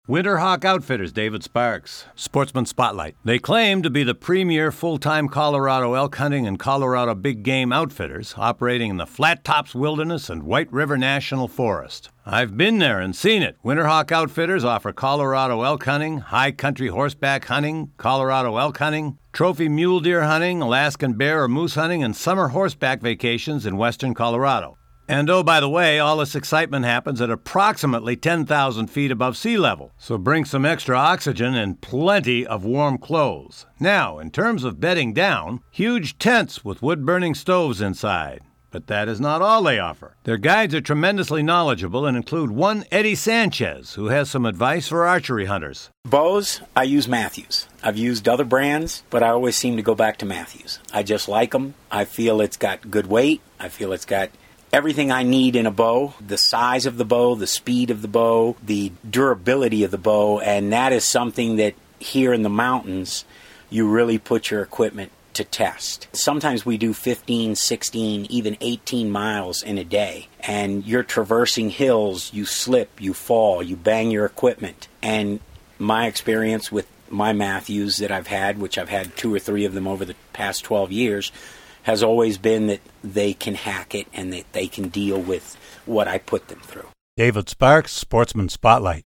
Winterhawk Outfitters, David Sparks. Sportsman Spotlight. They claim to be the premier full-time Colorado elk hunting and Colorado big game outfitters operating in the Flat Tops Wilderness and White River National Forest. I've been there and seen it. Winterhawk Outfitters offer Colorado elk hunting, high country horseback hunting, Colorado elk hunting, trophy mule deer hunting, Alaskan bear or moose hunting, and summer horseback vacations in western Colorado. And oh, by the way, all this excitement happens at approximately 10,000 feet above sea level, so bring some extra oxygen and plenty of warm clothes. Now, in terms of bedding down, huge tents with wood-burning stoves inside. But that is not all they offer. Their guides are tremendously knowledgeable and include one Eddie Sanchez, who has some advice for archery hunters. Bows, I use Mathews. I've used other brands, but I always seem to go back to Mathews. I just like them. I feel it's got good weight. I feel it's got everything I need in a bow, the size of the bow, the speed of the bow, the durability of the bow, and that is something that here in the mountains, you really put your equipment to test. Sometimes we do 15, 16, even 18 miles in a day, and you're traversing hills, you slip, you fall, you bang your equipment. And my experience with my Mathews that I've had, which I've had 2 or 3 of them over the past 12 years, has always been that they can hack it and that they can deal with what I put them through. David Sparks, Sportsman Spotlight.